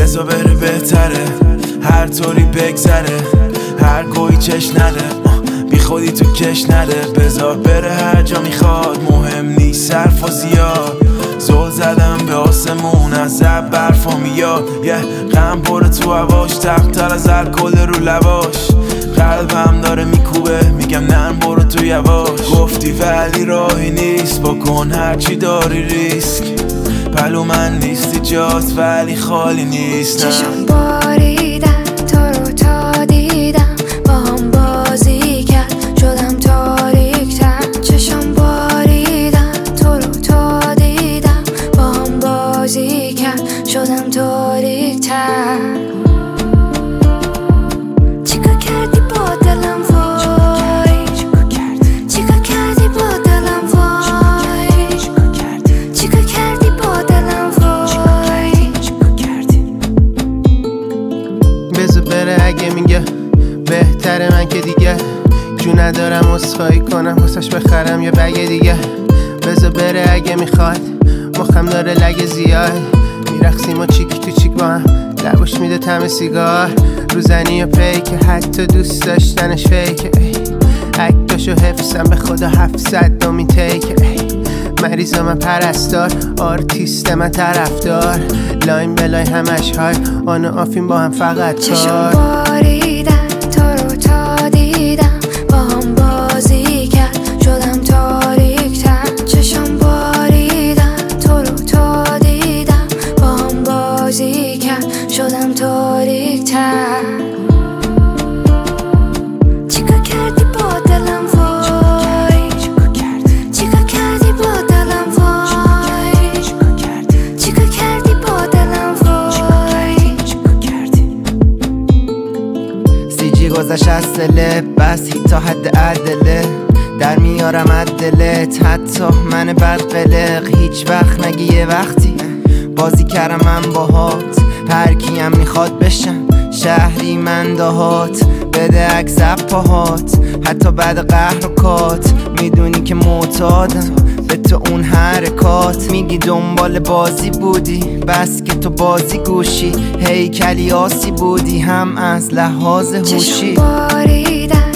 بذار بره بهتره، هر طوری بگذره، هر کوی چش نده، بی خودی تو کش نده. بذار بره هر جا میخواد، مهم نیست حرف و زیاد. زل زدم به آسمون، از زب برفا میاد. غم پره تو هواش، تقتر از الکل رو لباش. قلبم داره میکوبه، میگم نرم برو تو یواش. گفتی ولی راهی نیست، بکن هرچی داری ریسک. پلو من نیستی جات ولی خالی نیست. چشم باریدن تو رو تا دیدم، با هم بازی کرد شدم تاریک تر. چشم باریدن تو رو تا دیدم، با هم بازی کرد شدم تاریک تر. چیکار کردی با دلم وای، چیکار کردی با دلم وای، چیکار کردی با دلم وای. بذار بره اگه میگه بهتره، من که دیگه جو ندارم عذرخواهی کنم واسش بخرم یه بگه دیگه. بذار بره اگه میخواد، مخم داره لگه زیاد. میرقصیم و چیک تو چیک با هم، لباش میده طعم سیگار. روزنی و پیکه، حتی دوست داشتنش فیکه. اکتاشو حفظم به خدا 700 دومی تیکه. مریضا من پرستار، آرتیست من طرفدار. لاین بلای همش های آن و آفین با هم فقط کار. چشم باریدن تو رو تا دیدم، با هم بازی کرد شدم تاریک تر. چشم باریدن تو رو تا دیدم، با هم بازی کرد شدم تاریک تر. چیکار کردی با دلم وای، چیکار کردی با دلم وای، چیکار کردی با دلم وای. سیجی گذشت از دله، بس تا حد عدله. در میارم از دلت، حتی من بد قلق. هیچ وقت نگی یه وقتی بازی کردم من باهات. هر کیم میخواد بشم شهری من دهات. بده عکس پاهات، حتی بعد قهر و کات. میدونی که معتادم به تو اون حرکات. میگی دنبال بازی بودی، بس که تو بازی گوشی. هیکلی آسی بودی هم از لحاظ هوشی. چشم باریدن